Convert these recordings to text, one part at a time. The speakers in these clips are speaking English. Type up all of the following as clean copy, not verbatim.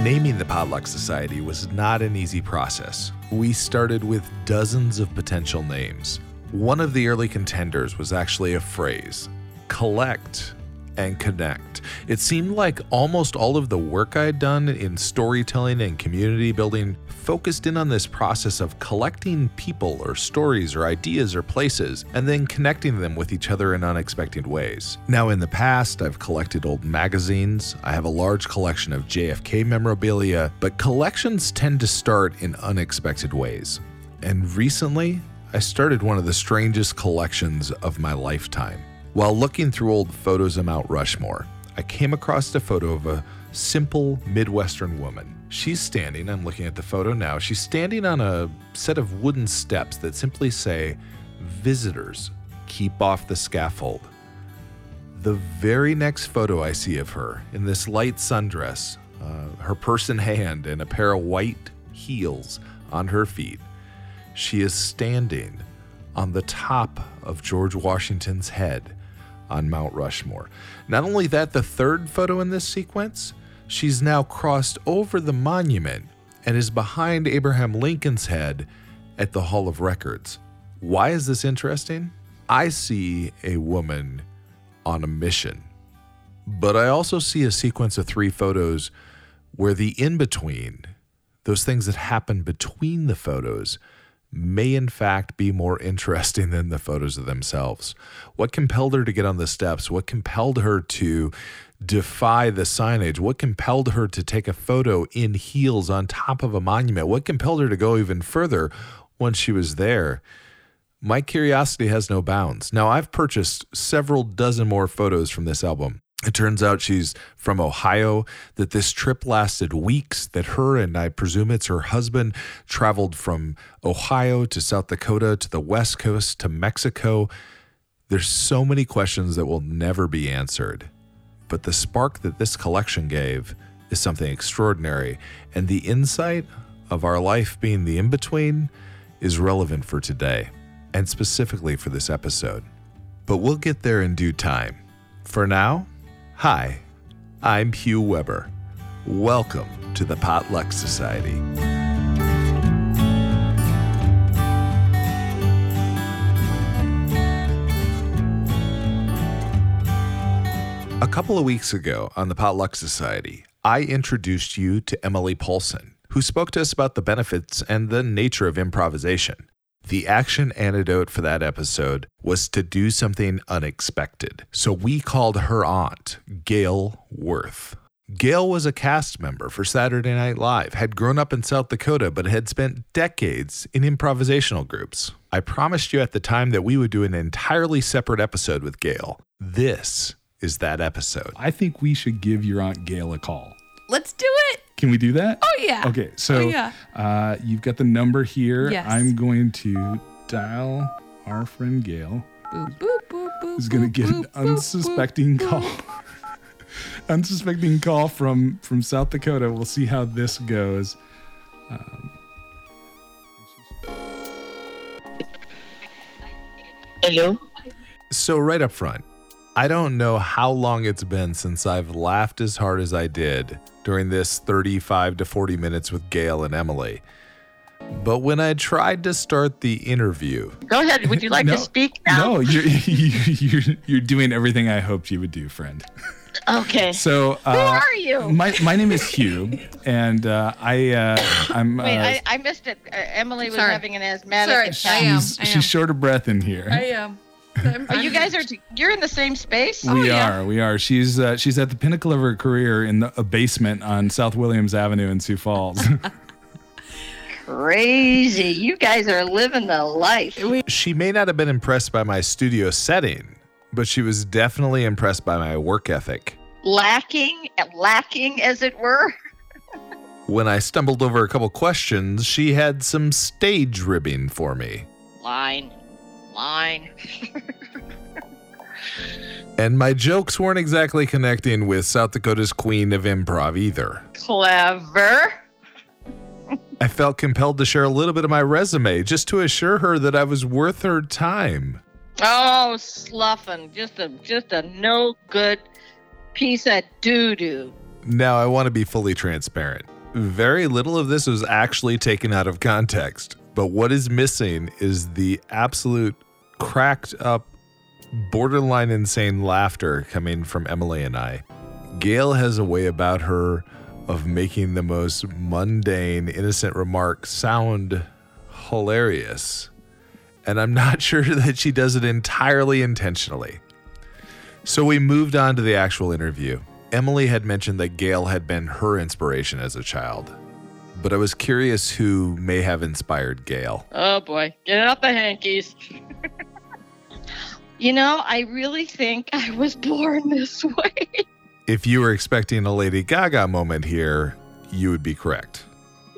Naming the Potluck Society was not an easy process. We started with dozens of potential names. One of the early contenders was actually a phrase, collect and connect. It seemed like almost all of the work I'd done in storytelling and community building focused in on this process of collecting people or stories or ideas or places and then connecting them with each other in unexpected ways. Now, in the past, I've collected old magazines. I have a large collection of JFK memorabilia, but collections tend to start in unexpected ways. And recently, I started one of the strangest collections of my lifetime. While looking through old photos of Mount Rushmore, I came across a photo of a simple Midwestern woman. She's standing, I'm looking at the photo now, she's standing on a set of wooden steps that simply say, "Visitors, keep off the scaffold." The very next photo I see of her, in this light sundress, her purse in hand and a pair of white heels on her feet, she is standing on the top of George Washington's head on Mount Rushmore. Not only that, the third photo in this sequence, she's now crossed over the monument and is behind Abraham Lincoln's head at the Hall of Records. Why is this interesting? I see a woman on a mission, but I also see a sequence of 3 photos where the in-between, those things that happen between the photos, may in fact be more interesting than the photos of themselves. What compelled her to get on the steps? What compelled her to defy the signage? What compelled her to take a photo in heels on top of a monument? What compelled her to go even further once she was there? My curiosity has no bounds. Now, I've purchased several dozen more photos from this album. It turns out she's from Ohio, that this trip lasted weeks, that her and I presume it's her husband traveled from Ohio to South Dakota to the West Coast to Mexico. There's so many questions that will never be answered. But the spark that this collection gave is something extraordinary, and the insight of our life being the in-between is relevant for today, and specifically for this episode. But we'll get there in due time. For now, hi, I'm Hugh Weber. Welcome to the Potluck Society. A couple of weeks ago on the Potluck Society, I introduced you to Emily Paulson, who spoke to us about the benefits and the nature of improvisation. The action antidote for that episode was to do something unexpected. So we called her aunt, Gail Worth. Gail was a cast member for Saturday Night Live, had grown up in South Dakota, but had spent decades in improvisational groups. I promised you at the time that we would do an entirely separate episode with Gail. This is that episode. I think we should give your Aunt Gail a call. Let's do it. Can we do that? Oh, yeah. Okay, so you've got the number here. Yes. I'm going to dial our friend Gail. Boop, boop, boop, boop, Who's going to get an unsuspecting call. Unsuspecting call from South Dakota. We'll see how this goes. Hello? So right up front, I don't know how long it's been since I've laughed as hard as I did during this 35 to 40 minutes with Gail and Emily. But when I tried to start the interview... Go ahead. Would you like to speak now? No, you're doing everything I hoped you would do, friend. Okay. So who are you? My name is Hugh, and I'm. Wait, I missed it. Emily was Sorry. having an asthmatic attack. I am. She's short of breath in here. I am. Oh, you guys you're in the same space? We are. She's at the pinnacle of her career in a basement on South Williams Avenue in Sioux Falls. Crazy. You guys are living the life. She may not have been impressed by my studio setting, but she was definitely impressed by my work ethic. Lacking as it were. When I stumbled over a couple questions, she had some stage ribbing for me. Line. And my jokes weren't exactly connecting with South Dakota's queen of improv either. Clever. I felt compelled to share a little bit of my resume just to assure her that I was worth her time. Oh, sloughing. Just a no good piece of doo-doo. Now, I want to be fully transparent. Very little of this was actually taken out of context, but what is missing is the absolute cracked up, borderline insane laughter coming from Emily and I. Gail has a way about her of making the most mundane, innocent remark sound hilarious, and I'm not sure that she does it entirely intentionally. So we moved on to the actual interview. Emily had mentioned that Gail had been her inspiration as a child, but I was curious who may have inspired Gail. Oh boy, get out the hankies. You know, I really think I was born this way. If you were expecting a Lady Gaga moment here, you would be correct.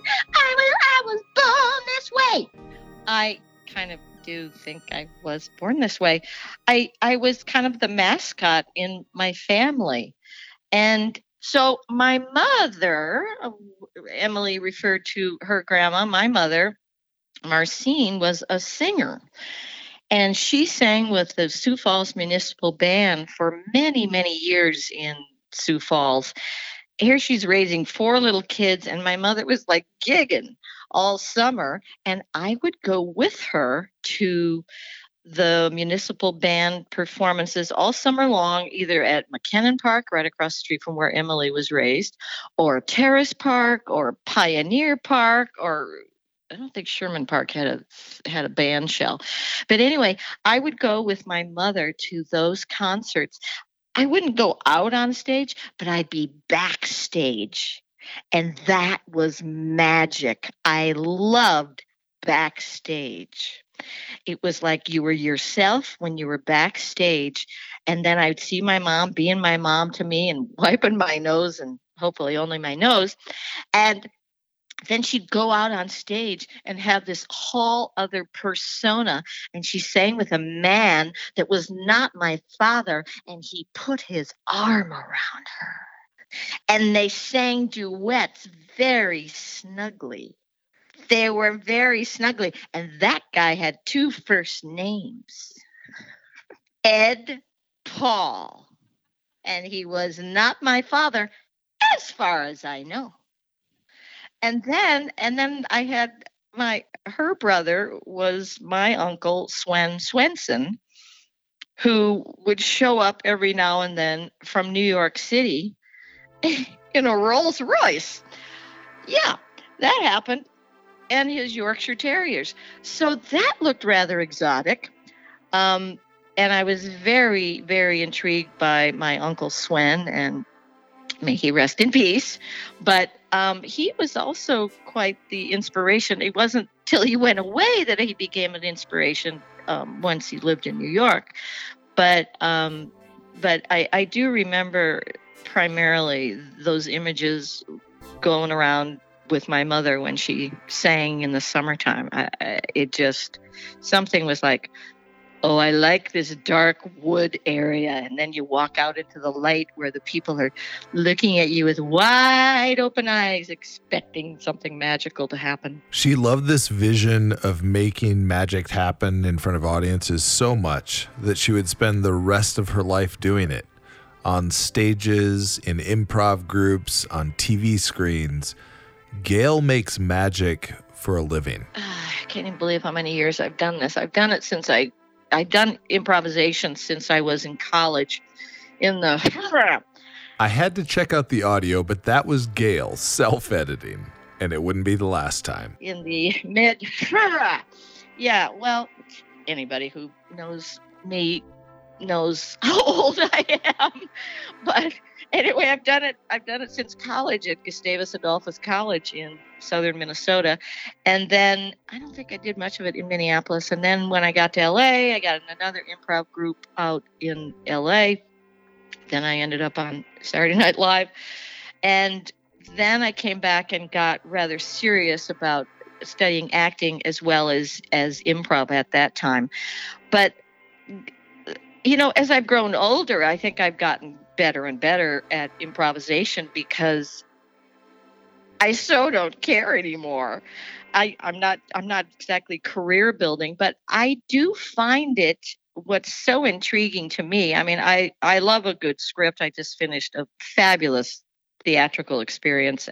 I was born this way. I kind of do think I was born this way. I was kind of the mascot in my family. And so my mother, Emily referred to her grandma, my mother, Marcine, was a singer. And she sang with the Sioux Falls Municipal Band for many, many years in Sioux Falls. Here she's raising 4 little kids, and my mother was like gigging all summer. And I would go with her to the municipal band performances all summer long, either at McKinnon Park, right across the street from where Emily was raised, or Terrace Park, or Pioneer Park, or I don't think Sherman Park had a band shell. But anyway, I would go with my mother to those concerts. I wouldn't go out on stage, but I'd be backstage. And that was magic. I loved backstage. It was like you were yourself when you were backstage. And then I'd see my mom being my mom to me and wiping my nose, and hopefully only my nose. And then she'd go out on stage and have this whole other persona. And she sang with a man that was not my father. And he put his arm around her. And they sang duets very snugly. They were very snugly. And that guy had 2 first names. Ed Paul. And he was not my father, as far as I know. And then I had her brother was my uncle, Swen Swenson, who would show up every now and then from New York City in a Rolls Royce. Yeah, that happened. And his Yorkshire Terriers. So that looked rather exotic. And I was very, very intrigued by my Uncle Swen, and may he rest in peace. But he was also quite the inspiration. It wasn't till he went away that he became an inspiration once he lived in New York. But I do remember primarily those images going around with my mother when she sang in the summertime. It just, something was like, oh, I like this dark wood area. And then you walk out into the light where the people are looking at you with wide open eyes, expecting something magical to happen. She loved this vision of making magic happen in front of audiences so much that she would spend the rest of her life doing it. On stages, in improv groups, on TV screens. Gail makes magic for a living. I can't even believe how many years I've done this. I've done it since I've done improvisation since I was in college in the... I had to check out the audio, but that was Gail self-editing, and it wouldn't be the last time. In the mid... Yeah, well, anybody who knows me knows how old I am. But anyway, I've done it since college at Gustavus Adolphus College in southern Minnesota. And then I don't think I did much of it in Minneapolis. And then when I got to LA, I got in another improv group out in LA. Then I ended up on Saturday Night Live. And then I came back and got rather serious about studying acting as well as improv at that time. But you know, as I've grown older, I think I've gotten better and better at improvisation because I so don't care anymore. I'm not exactly career building, but I do find it what's so intriguing to me. I mean, I love a good script. I just finished a fabulous theatrical experience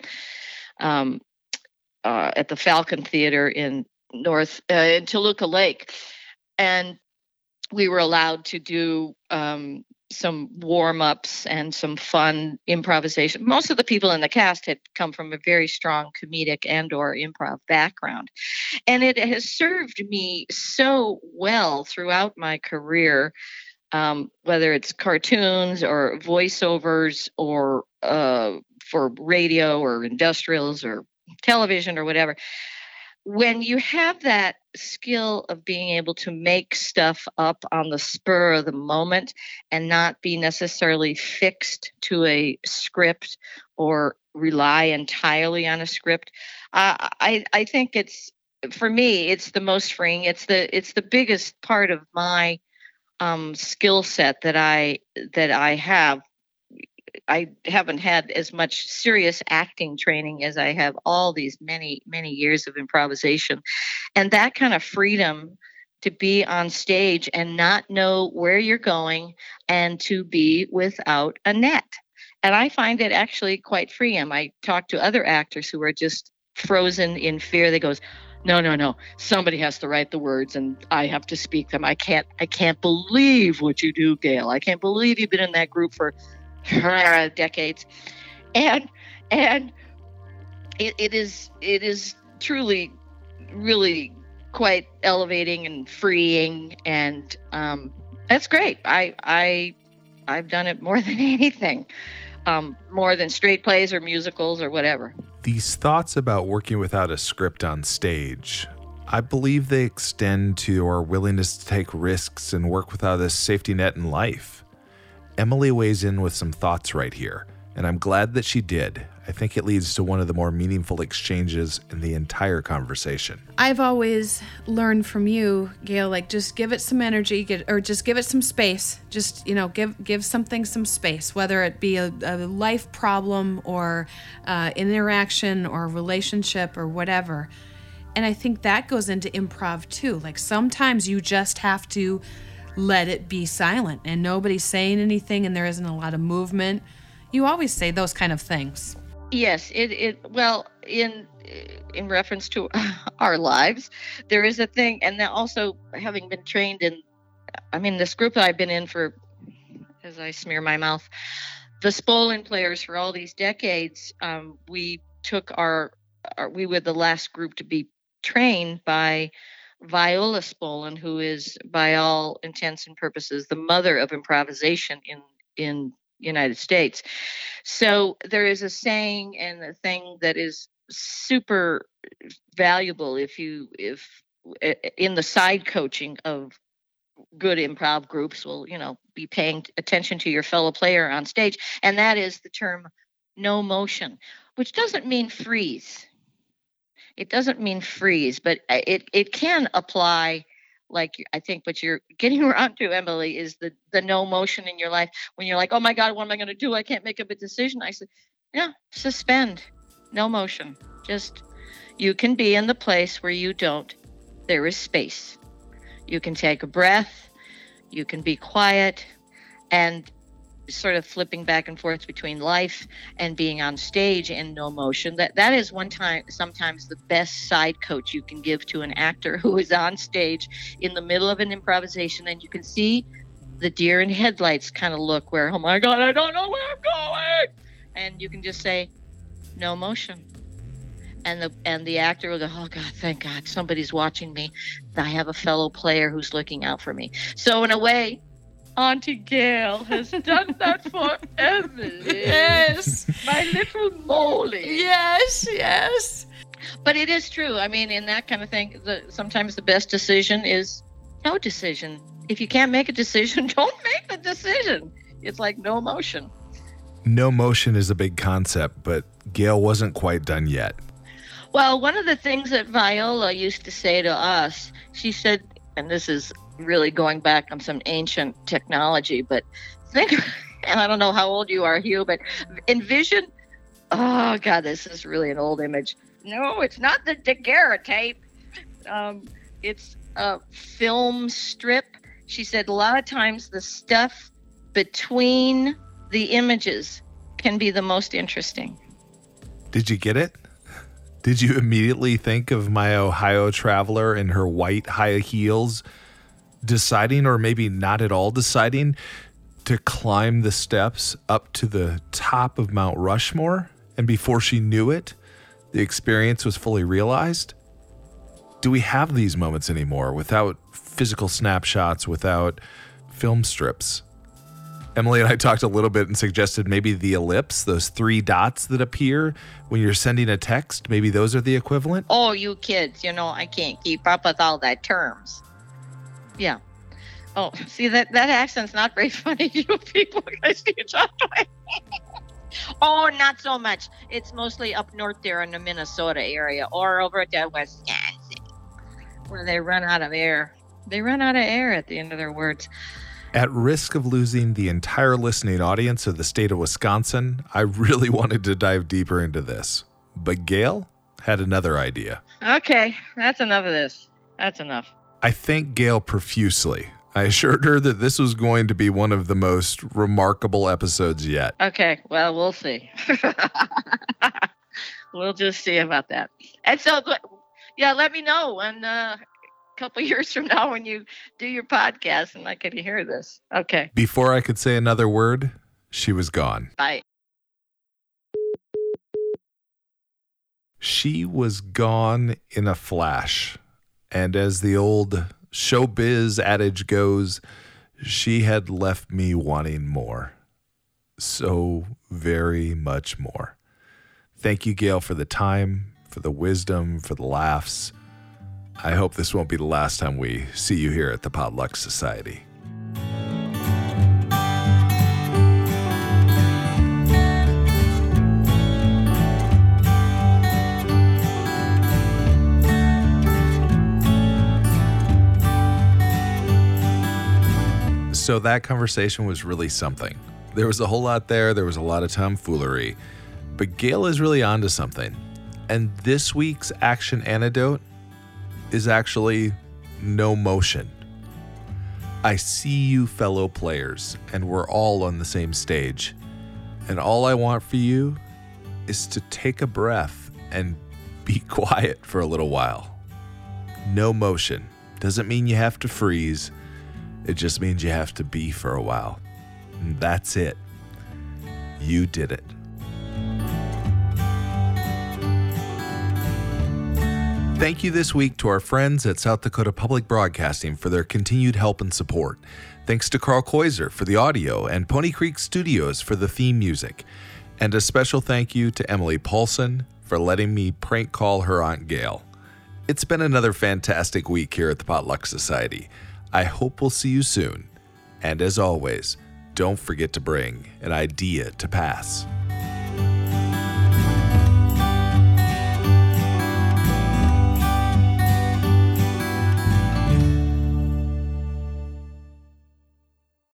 at the Falcon Theater in in Toluca Lake, and we were allowed to do some warm-ups and some fun improvisation. Most of the people in the cast had come from a very strong comedic and or improv background. And it has served me so well throughout my career, whether it's cartoons or voiceovers or for radio or industrials or television or whatever. When you have that skill of being able to make stuff up on the spur of the moment and not be necessarily fixed to a script or rely entirely on a script, I think for me, it's the most freeing. It's the biggest part of my skill set that I have. I haven't had as much serious acting training as I have all these many, many years of improvisation. And that kind of freedom to be on stage and not know where you're going and to be without a net. And I find it actually quite freeing. I talk to other actors who are just frozen in fear. They goes, no, somebody has to write the words and I have to speak them. I can't believe what you do, Gail. I can't believe you've been in that group for decades, and it is truly really quite elevating and freeing, and that's great. I've done it more than anything, more than straight plays or musicals or whatever. These thoughts about working without a script on stage, I believe they extend to our willingness to take risks and work without a safety net in life. Emily weighs in with some thoughts right here, and I'm glad that she did. I think it leads to one of the more meaningful exchanges in the entire conversation. I've always learned from you, Gail, like just give it some energy, or just give it some space. Just, give something some space, whether it be a life problem or an interaction or a relationship or whatever. And I think that goes into improv too. Like sometimes you just have to let it be silent and nobody's saying anything and there isn't a lot of movement. You always say those kind of things. Yes, well, in reference to our lives, there is a thing, and then also having been trained in, this group that I've been in for, as I smear my mouth, the Spolin players for all these decades, we were the last group to be trained by Viola Spolin, who is, by all intents and purposes, the mother of improvisation in United States. So there is a saying and a thing that is super valuable if in the side coaching of good improv groups will, be paying attention to your fellow player on stage, and that is the term no motion, which doesn't mean freeze. It doesn't mean freeze, but it can apply. Like, I think what you're getting around to, Emily, is the no motion in your life. When you're like, oh my God, what am I going to do? I can't make up a decision. I said, yeah, suspend, no motion. Just, you can be in the place where you don't. There is space. You can take a breath. You can be quiet, and sort of flipping back and forth between life and being on stage in no motion. That is sometimes the best side coach you can give to an actor who is on stage in the middle of an improvisation, and you can see the deer in headlights kind of look where, oh my God, I don't know where I'm going. And you can just say, no motion. And the actor will go, oh God, thank God, somebody's watching me. I have a fellow player who's looking out for me. So in a way, Auntie Gail has done that for Emily. Yes. My little Molly. Yes. But it is true. In that kind of thing, sometimes the best decision is no decision. If you can't make a decision, don't make the decision. It's like no motion. No motion is a big concept, but Gail wasn't quite done yet. Well, one of the things that Viola used to say to us, she said, and this is really going back on some ancient technology, but think, and I don't know how old you are, Hugh, but envision, oh God, this is really an old image. No, it's not the daguerreotype. It's a film strip. She said a lot of times the stuff between the images can be the most interesting. Did you get it? Did you immediately think of my Ohio traveler in her white high heels deciding, or maybe not at all deciding, to climb the steps up to the top of Mount Rushmore? And before she knew it, the experience was fully realized? Do we have these moments anymore without physical snapshots, without film strips? Emily and I talked a little bit and suggested maybe the ellipse, those 3 dots that appear when you're sending a text, maybe those are the equivalent? Oh, you kids, I can't keep up with all that terms. Yeah. Oh, see, that accent's not very funny, you people. I see you talk like Oh, not so much. It's mostly up north there in the Minnesota area or over at Wisconsin, where they run out of air. They run out of air at the end of their words. At risk of losing the entire listening audience of the state of Wisconsin, I really wanted to dive deeper into this. But Gail had another idea. Okay, that's enough of this. That's enough. I thanked Gail profusely. I assured her that this was going to be one of the most remarkable episodes yet. Okay, well, we'll see. We'll just see about that. And so, yeah, let me know when couple years from now when you do your podcast and I can hear this. Okay. Before I could say another word, she was gone. Bye. She was gone in a flash. And as the old showbiz adage goes, she had left me wanting more. So very much more. Thank you, Gail, for the time, for the wisdom, for the laughs. I hope this won't be the last time we see you here at the Potluck Society. So that conversation was really something. There was a whole lot there. There was a lot of tomfoolery. But Gail is really onto something. And this week's action antidote is actually no motion. I see you, fellow players, and we're all on the same stage. And all I want for you is to take a breath and be quiet for a little while. No motion. Doesn't mean you have to freeze. It just means you have to be for a while. And that's it. You did it. Thank you this week to our friends at South Dakota Public Broadcasting for their continued help and support. Thanks to Carl Koiser for the audio and Pony Creek Studios for the theme music. And a special thank you to Emily Paulson for letting me prank call her Aunt Gail. It's been another fantastic week here at the Potluck Society. I hope we'll see you soon. And as always, don't forget to bring an idea to pass.